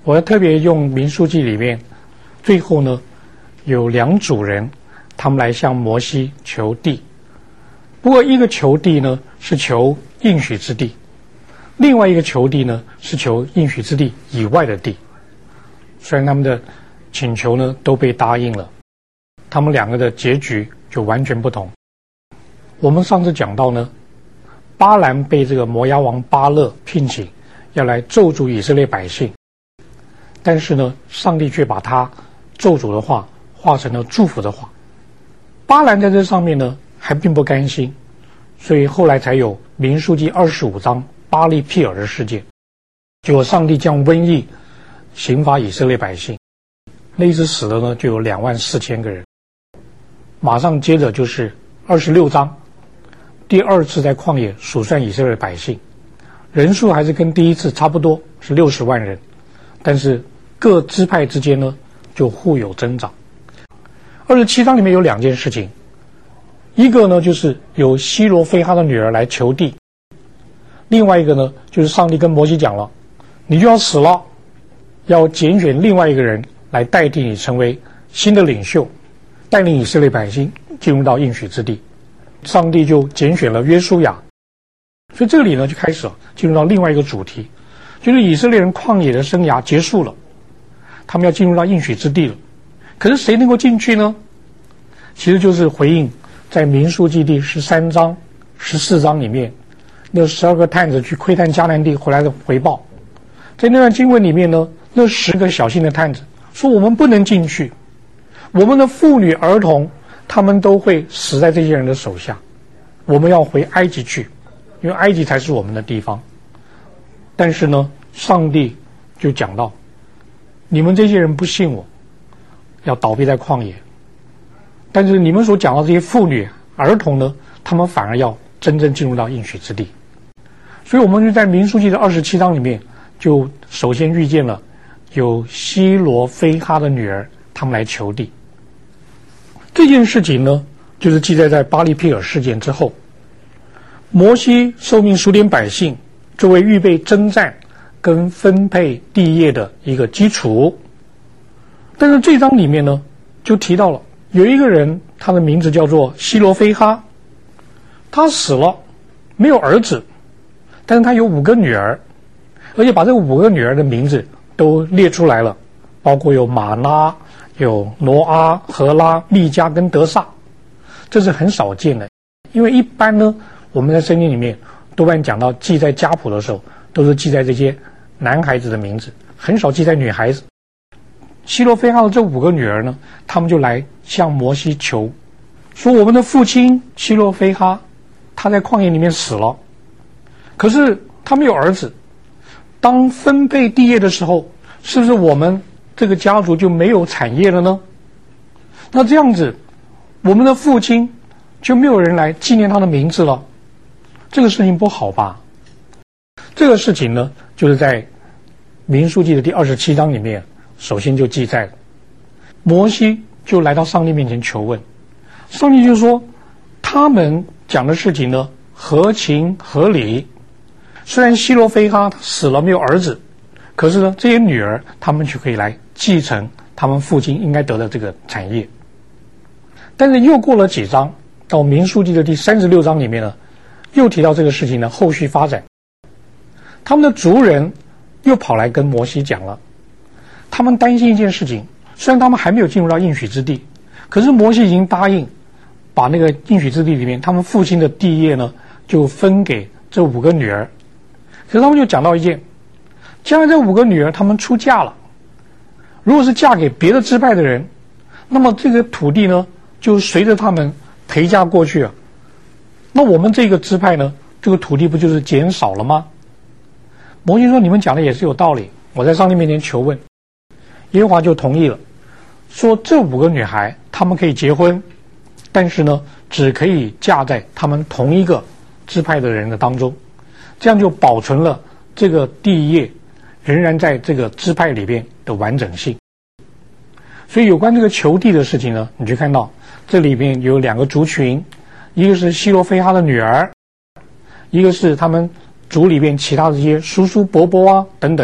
我要特别用民数记里面，最后呢有2组人，他们来向摩西求地。不过一个求地呢是求应许之地，另外一个求地呢是求应许之地以外的地。虽然他们的请求呢都被答应了，他们2个的结局就完全不同。我们上次讲到呢，巴兰被这个摩押王巴勒聘请，要来咒诅以色列百姓，但是呢，上帝却把他咒诅的话化成了祝福的话。巴兰在这上面呢还并不甘心，所以后来才有民数记25章巴利辟尔的事件。结果上帝将瘟疫刑罚以色列百姓，那一次死了呢就有24000个人。马上接着就是26章，第2次在旷野数算以色列百姓，人数还是跟第一次差不多，是60万人，但是各支派之间呢就互有增长。27章里面有2件事情，一个呢就是有希罗非哈的女儿来求地，另外一个呢就是上帝跟摩西讲了，你就要死了，要拣选另外一个人来代替你成为新的领袖，带领以色列百姓进入到应许之地。上帝就拣选了约书亚，所以这里呢就开始进入到另外一个主题，就是以色列人旷野的生涯结束了，他们要进入到应许之地了。可是谁能够进去呢？其实就是回应在民数记第13章、14章里面，那12个探子去窥探迦南地回来的回报。在那段经文里面呢，那10个小心的探子说，我们不能进去，我们的妇女儿童他们都会死在这些人的手下，我们要回埃及去，因为埃及才是我们的地方。但是呢，上帝就讲到，你们这些人不信我，要倒闭在旷野，但是你们所讲到这些妇女儿童呢，他们反而要真正进入到应许之地。所以我们就在民数记的27章里面，就首先遇见了有希罗非哈的女儿，他们来求地。这件事情呢，就是记载在巴利辟尔事件之后，摩西受命数点百姓，作为预备征战跟分配地业的一个基础。但是这章里面呢，就提到了有一个人，他的名字叫做希罗非哈，他死了，没有儿子，但是他有5个女儿，而且把这5个女儿的名字都列出来了，包括有玛拉、有挪阿、荷拉、利加跟德萨。这是很少见的，因为一般呢，我们在圣经里面多半讲到记在家谱的时候，都是记在这些男孩子的名字，很少记在女孩子。希罗非哈的这5个女儿呢，他们就来向摩西求，说我们的父亲希罗非哈，他在旷野里面死了，可是他没有儿子，当分配地业的时候，是不是我们这个家族就没有产业了呢？那这样子，我们的父亲就没有人来纪念他的名字了，这个事情不好吧？这个事情呢，就是在民数记的第27章里面，首先就记载了，摩西就来到上帝面前求问，上帝就说，他们讲的事情呢合情合理，虽然希罗非哈死了没有儿子，可是呢这些女儿他们就可以来继承他们父亲应该得的这个产业。但是又过了几章，到民数记的第36章里面呢，又提到这个事情的后续发展，他们的族人又跑来跟摩西讲了，他们担心一件事情，虽然他们还没有进入到应许之地，可是摩西已经答应把那个应许之地里面他们父亲的地业呢就分给这5个女儿。可是他们就讲到一件，将来这5个女儿他们出嫁了，如果是嫁给别的支派的人，那么这个土地呢就随着他们陪嫁过去啊，那我们这个支派呢，这个土地不就是减少了吗？摩西说，你们讲的也是有道理，我在上帝面前求问，耶和华就同意了，说这5个女孩她们可以结婚，但是呢只可以嫁在他们同一个支派的人的当中，这样就保存了这个地业仍然在这个支派里边的完整性。所以有关这个求地的事情呢，你就看到这里面有2个族群，一个是希罗非哈的女儿，一个是他们族里边其他的这些叔叔伯伯啊等等的，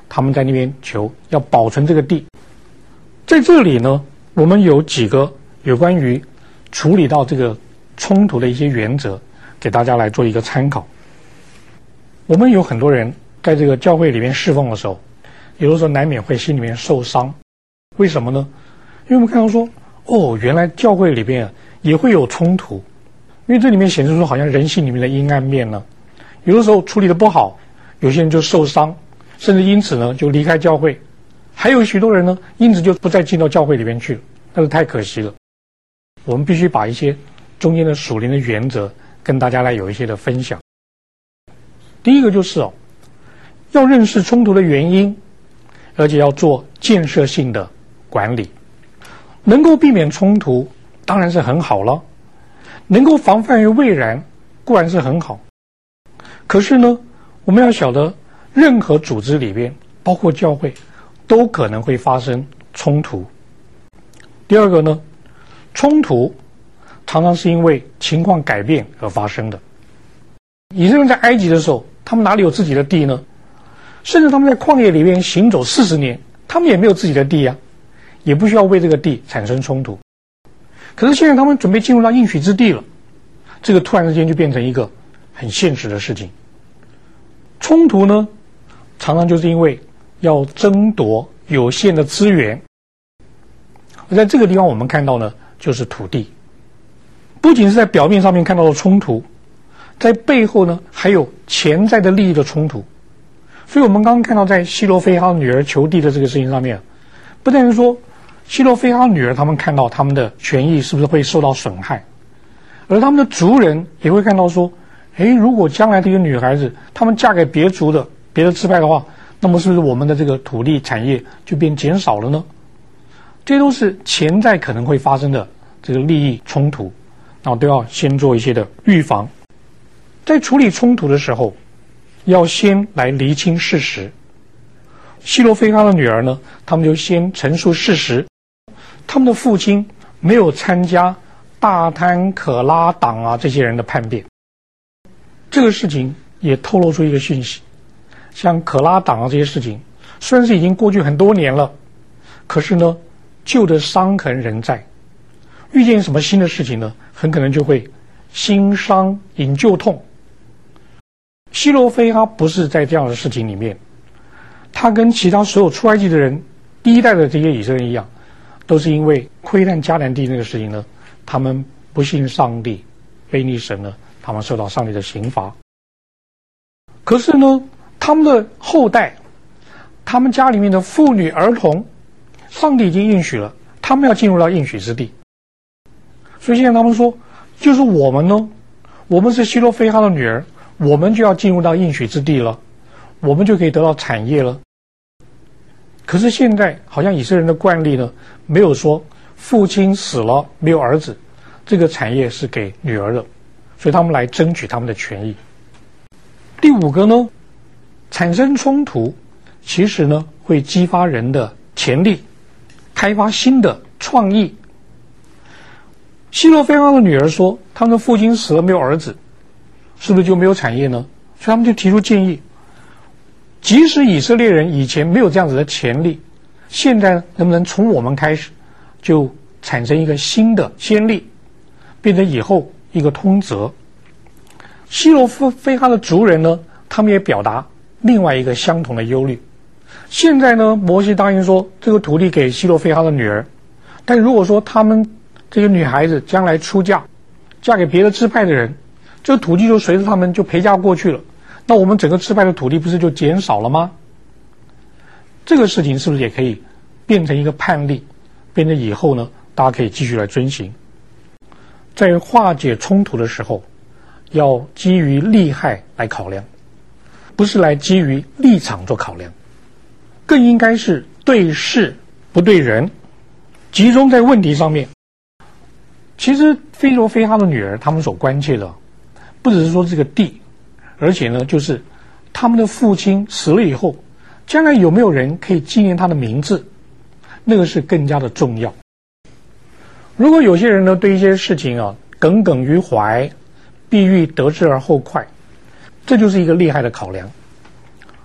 他们在那边求要保存这个地。在这里呢，我们有几个有关于处理到这个冲突的一些原则，给大家来做一个参考。我们有很多人在这个教会里面侍奉的时候，有的时候难免会心里面受伤。为什么呢？因为我们看到说，原来教会里边也会有冲突，因为这里面显示出好像人性里面的阴暗面呢。有的时候处理的不好，有些人就受伤，甚至因此呢就离开教会。还有许多人呢，因此就不再进到教会里面去了，但是太可惜了。我们必须把一些中间的属灵的原则跟大家来有一些的分享。第一个就是要认识冲突的原因，而且要做建设性的管理。能够避免冲突当然是很好了，能够防范于未然固然是很好。可是呢，我们要晓得任何组织里边，包括教会，都可能会发生冲突。第二个呢，冲突常常是因为情况改变而发生的。以色列人在埃及的时候，他们哪里有自己的地呢？甚至他们在旷野里面行走40年，他们也没有自己的地啊，也不需要为这个地产生冲突。可是现在他们准备进入到应许之地了，这个突然之间就变成一个很现实的事情。冲突呢，常常就是因为要争夺有限的资源。而在这个地方我们看到呢，就是土地。不仅是在表面上面看到的冲突，在背后呢还有潜在的利益的冲突。所以我们刚刚看到在希罗非哈女儿求地的这个事情上面，不但是说希罗非哈女儿他们看到他们的权益是不是会受到损害，而他们的族人也会看到说，如果将来这个女孩子她们嫁给别族的别的支派的话，那么是不是我们的这个土地产业就变减少了呢？这都是潜在可能会发生的这个利益冲突，然后都要先做一些的预防。在处理冲突的时候，要先来厘清事实。希罗非哈的女儿呢，他们就先陈述事实，他们的父亲没有参加大滩可拉党这些人的叛变。这个事情也透露出一个讯息，像可拉党这些事情虽然是已经过去很多年了，可是呢旧的伤痕仍在，遇见什么新的事情呢，很可能就会新伤引旧痛。希罗非哈不是在这样的事情里面，他跟其他所有出埃及的人第一代的这些以色列人一样，都是因为窥探迦南地那个事情呢，他们不信上帝，悖逆神呢，他们受到上帝的刑罚。可是呢，他们的后代，他们家里面的妇女儿童，上帝已经应许了，他们要进入到应许之地。所以现在他们说，就是我们呢，我们是希罗非哈的女儿，我们就要进入到应许之地了，我们就可以得到产业了。可是现在好像以色列人的惯例呢，没有说父亲死了没有儿子，这个产业是给女儿的，所以他们来争取他们的权益。第五个呢，产生冲突其实呢会激发人的潜力，开发新的创意。希罗非哈的女儿说，他们的父亲死了没有儿子，是不是就没有产业呢？所以他们就提出建议，即使以色列人以前没有这样子的潜力，现在能不能从我们开始就产生一个新的先例，变成以后一个通则。希罗非哈的族人呢，他们也表达另外一个相同的忧虑。现在呢，摩西答应说这个土地给希罗非哈的女儿，但如果说他们这个女孩子将来出嫁，嫁给别的支派的人，这个土地就随着他们就陪嫁过去了，那我们整个支派的土地不是就减少了吗？这个事情是不是也可以变成一个判例，变成以后呢大家可以继续来遵行。在化解冲突的时候，要基于利害来考量，不是来基于立场做考量，更应该是对事不对人，集中在问题上面。其实希罗非哈的女儿他们所关切的不只是说这个地，而且呢就是他们的父亲死了以后，将来有没有人可以纪念他的名字，那个是更加的重要。如果有些人呢对一些事情耿耿于怀，必欲得之而后快，这就是一个利害的考量。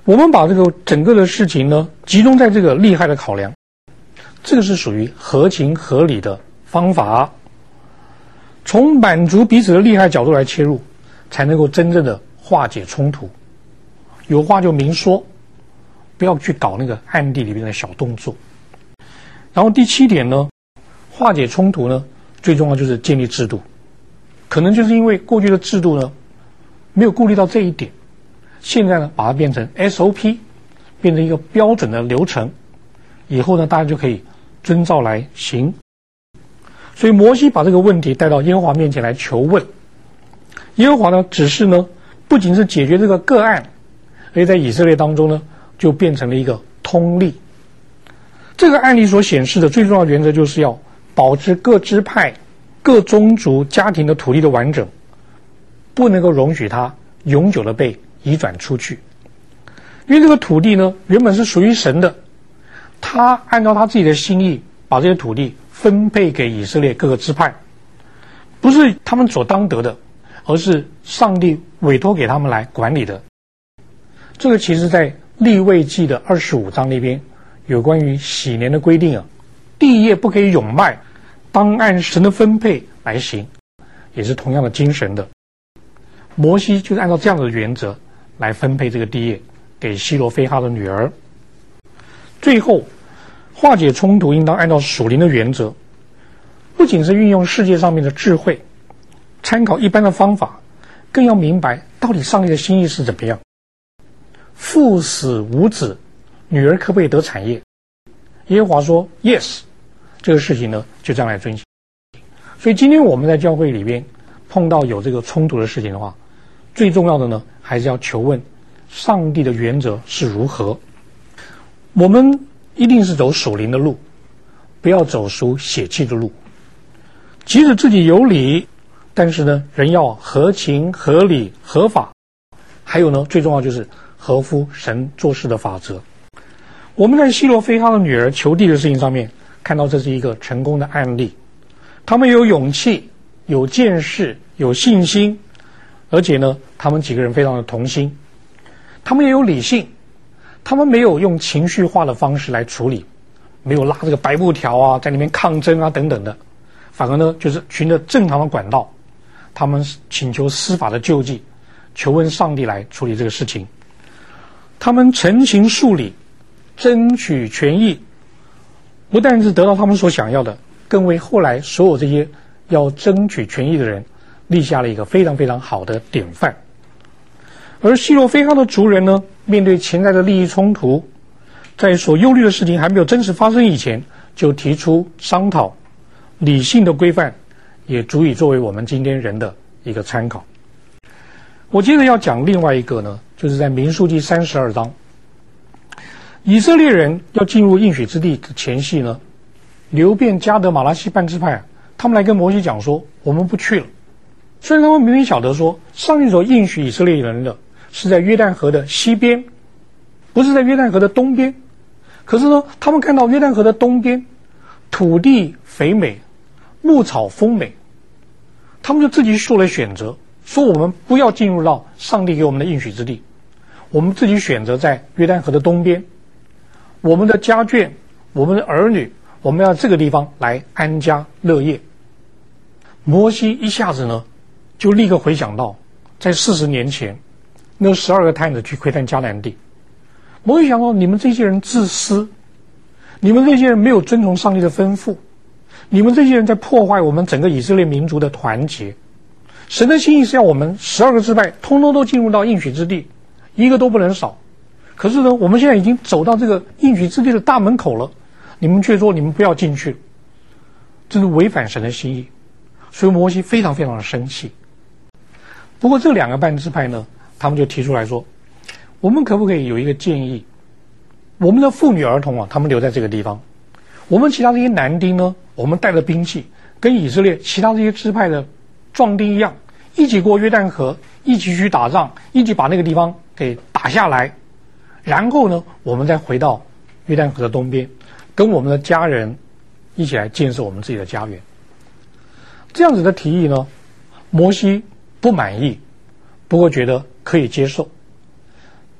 我们把这个整个的事情呢，集中在这个利害的考量，这个是属于合情合理的方法，从满足彼此的利害角度来切入，才能够真正的化解冲突。有话就明说，不要去搞那个暗地里面的小动作。然后第7点呢，化解冲突呢，最重要就是建立制度。可能就是因为过去的制度呢，没有顾虑到这一点，现在呢，把它变成 SOP， 变成一个标准的流程，以后呢，大家就可以遵照来行。所以摩西把这个问题带到耶和华面前来求问，耶和华呢，只是呢，不仅是解决这个个案，而且在以色列当中呢，就变成了一个通例。这个案例所显示的最重要的原则就是要保持各支派、各宗族家庭的土地的完整，不能够容许它永久的被移转出去。因为这个土地呢，原本是属于神的，他按照他自己的心意把这些土地分配给以色列各个支派，不是他们所当得的，而是上帝委托给他们来管理的。这个其实在利未记的25章那边有关于禧年的规定啊，地业不可以永卖，当按神的分配来行，也是同样的精神的。摩西就是按照这样的原则来分配这个地业给西罗非哈的女儿。最后化解冲突应当按照属灵的原则，不仅是运用世界上面的智慧，参考一般的方法，更要明白到底上帝的心意是怎么样。父死无子，女儿可不可以得产业？耶和华说 yes， 这个事情呢就这样来遵行。所以今天我们在教会里边碰到有这个冲突的事情的话，最重要的呢还是要求问上帝的原则是如何。我们一定是走属灵的路，不要走属血气的路。即使自己有理，但是呢人要合情合理合法，还有呢最重要就是合乎神做事的法则。我们在西罗非哈的女儿求地的事情上面看到这是一个成功的案例，他们有勇气，有见识，有信心，而且呢他们几个人非常的同心，他们也有理性，他们没有用情绪化的方式来处理，没有拉这个白布条啊，在那边抗争啊等等的，反而呢就是循着正常的管道，他们请求司法的救济，求问上帝来处理这个事情。他们陈情述理，争取权益，不但是得到他们所想要的，更为后来所有这些要争取权益的人立下了一个非常非常好的典范。而西罗非哈的族人呢，面对潜在的利益冲突，在所忧虑的事情还没有真实发生以前，就提出商讨，理性的规范也足以作为我们今天人的一个参考。我接着要讲另外一个呢，就是在民数记32章，以色列人要进入应许之地的前夕呢，流便、迦得、马拉西半支派他们来跟摩西讲说，我们不去了。虽然他们明明晓得说上帝所应许以色列人的是在约旦河的西边，不是在约旦河的东边，可是呢他们看到约旦河的东边土地肥美，牧草丰美，他们就自己做了选择，说我们不要进入到上帝给我们的应许之地，我们自己选择在约旦河的东边，我们的家眷，我们的儿女，我们要这个地方来安家乐业。摩西一下子呢就立刻回想到在40年前那12个探子去窥探迦南地，摩西想到你们这些人自私，你们这些人没有遵从上帝的吩咐，你们这些人在破坏我们整个以色列民族的团结。神的心意是要我们12个支派通通都进入到应许之地，一个都不能少。可是呢我们现在已经走到这个应许之地的大门口了，你们却说你们不要进去，这是违反神的心意。所以摩西非常非常的生气。不过这2个半支派呢，他们就提出来说，我们可不可以有一个建议，我们的妇女儿童啊，他们留在这个地方，我们其他这些男丁呢，我们带着兵器跟以色列其他这些支派的壮丁一样，一起过约旦河，一起去打仗，一起把那个地方给打下来，然后呢我们再回到约旦河的东边，跟我们的家人一起来建设我们自己的家园。这样子的提议呢，摩西不满意，不过觉得可以接受。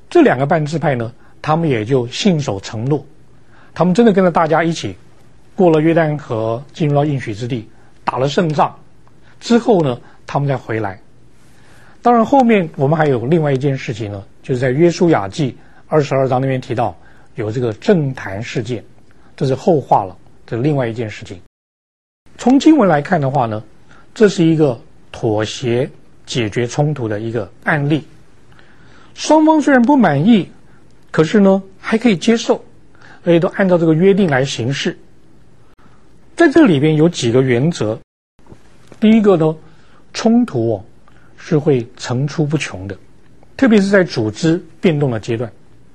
这两个半支派呢，他们也就信守承诺，他们真的跟着大家一起过了约旦河，进入到应许之地，打了胜仗之后呢，他们再回来。当然后面我们还有另外一件事情呢，就是在约书亚记22章那边提到有这个政坛事件，这是后话了，这是另外一件事情。从经文来看的话呢，这是一个妥协解决冲突的一个案例。双方虽然不满意，可是呢还可以接受，而且都按照这个约定来行事。在这里边有几个原则。第一个呢，冲突是会层出不穷的，特别是在组织变动的阶段。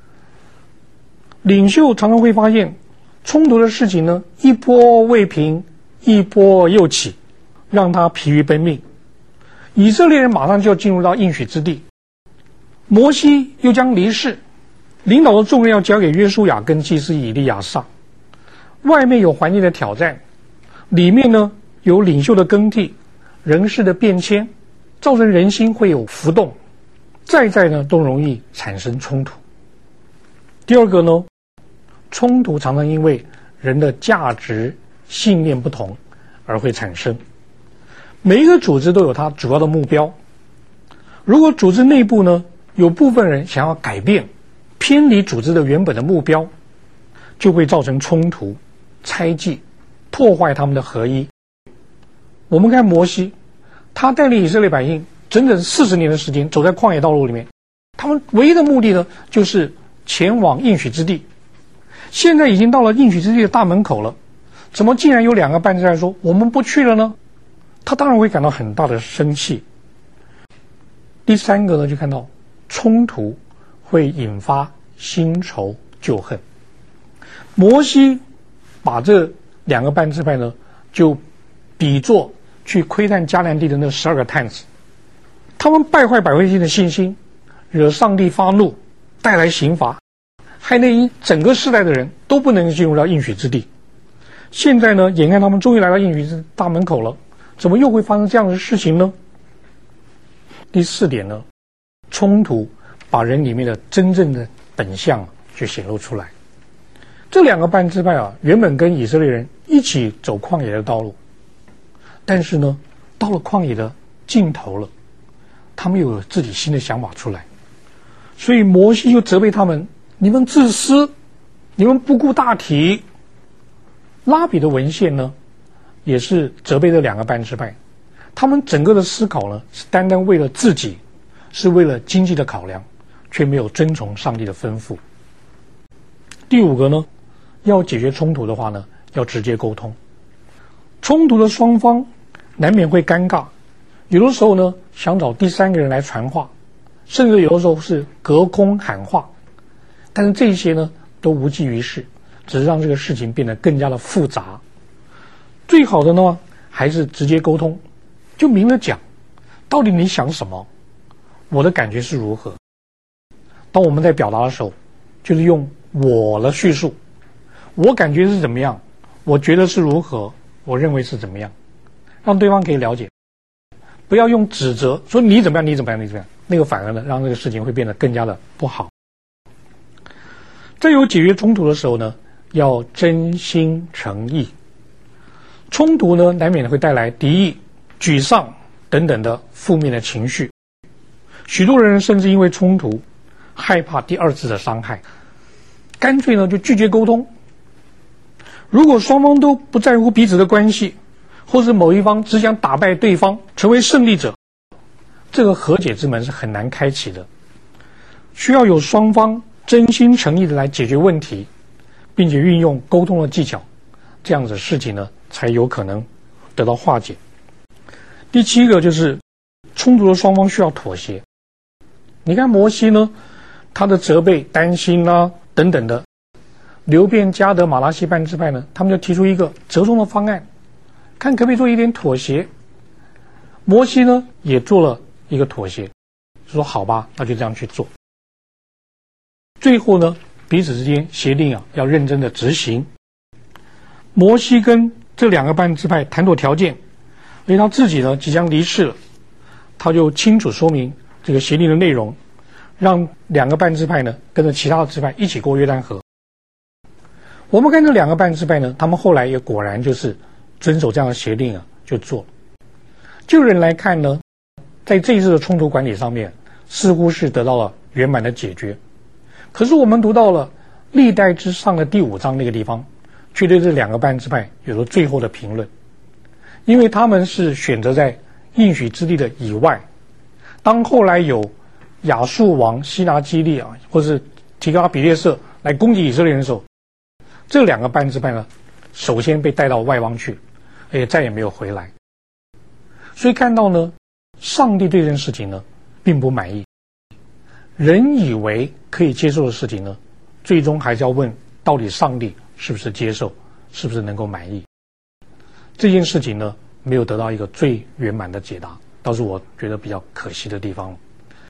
领袖常常会发现冲突的事情呢，一波未平，一波又起，让他疲于奔命。以色列人马上就要进入到应许之地，摩西又将离世，领导的重任要交给约书亚跟祭司以利亚撒。外面有环境的挑战，里面呢有领袖的更替，人事的变迁，造成人心会有浮动，在呢都容易产生冲突。第二个呢，冲突常常因为人的价值信念不同而会产生。每一个组织都有它主要的目标，如果组织内部呢有部分人想要改变，偏离组织的原本的目标，就会造成冲突、猜忌，破坏他们的合一。我们看摩西，他带领以色列百姓整整40年的时间走在旷野道路里面，他们唯一的目的呢就是前往应许之地。现在已经到了应许之地的大门口了，怎么竟然有2个半支派说我们不去了呢？他当然会感到很大的生气。第三个呢，就看到冲突会引发新仇旧恨。摩西把这2个半支派呢，就比作去窥探迦南地的那12个探子，他们败坏百姓的信心，惹上帝发怒，带来刑罚，害那一整个世代的人都不能进入到应许之地。现在呢，眼看他们终于来到应许之大门口了，怎么又会发生这样的事情呢？第4点呢，冲突把人里面的真正的本相就显露出来。这2个半支派原本跟以色列人一起走旷野的道路，但是呢，到了旷野的尽头了，他们又有自己新的想法出来，所以摩西就责备他们：你们自私，你们不顾大体。拉比的文献呢，也是责备这2个半支派，他们整个的思考呢，是单单为了自己，是为了经济的考量，却没有遵从上帝的吩咐。第5个呢，要解决冲突的话呢，要直接沟通。冲突的双方难免会尴尬，有的时候呢，想找第3个人来传话，甚至有的时候是隔空喊话，但是这些呢，都无济于事，只是让这个事情变得更加的复杂。最好的呢，还是直接沟通，就明了讲，到底你想什么，我的感觉是如何。当我们在表达的时候，就是用我的叙述，我感觉是怎么样，我觉得是如何，我认为是怎么样，让对方可以了解。不要用指责，说你怎么样，你怎么样，你怎么样，那个反而呢，让这个事情会变得更加的不好。在有解决冲突的时候呢，要真心诚意。冲突呢，难免会带来敌意、沮丧等等的负面的情绪。许多人甚至因为冲突，害怕第2次的伤害，干脆呢就拒绝沟通。如果双方都不在乎彼此的关系，或是某一方只想打败对方，成为胜利者，这个和解之门是很难开启的。需要有双方真心诚意的来解决问题，并且运用沟通的技巧，这样子事情呢才有可能得到化解。第7个就是冲突的双方需要妥协。你看摩西呢，他的责备、担心等等的，流便、迦得、马拉西半支派呢，他们就提出一个折中的方案，看可不可以做一点妥协。摩西呢也做了一个妥协，说好吧，那就这样去做。最后呢，彼此之间协定要认真的执行。摩西跟这2个半支派谈妥条件，因为他自己呢即将离世了，他就清楚说明这个协定的内容， 让两个半支派呢跟着其他的支派一起过约旦河。我们看这两个半支派呢，他们后来也果然就是遵守这样的协定啊，就做。就人来看呢，在这一次的冲突管理上面，似乎是得到了圆满的解决。可是我们读到了历代之上的第5章那个地方，却对这两个半支派有了最后的评论，因为他们是选择在应许之地的以外。当后来有亚述王西拿基利啊，或是提高比列色来攻击以色列人的时候，这两个半支派呢，首先被带到外邦去，而且再也没有回来。所以看到呢，上帝对这件事情呢，并不满意。人以为可以接受的事情呢，最终还是要问到底上帝是不是接受，是不是能够满意。这件事情呢，没有得到一个最圆满的解答，倒是我觉得比较可惜的地方。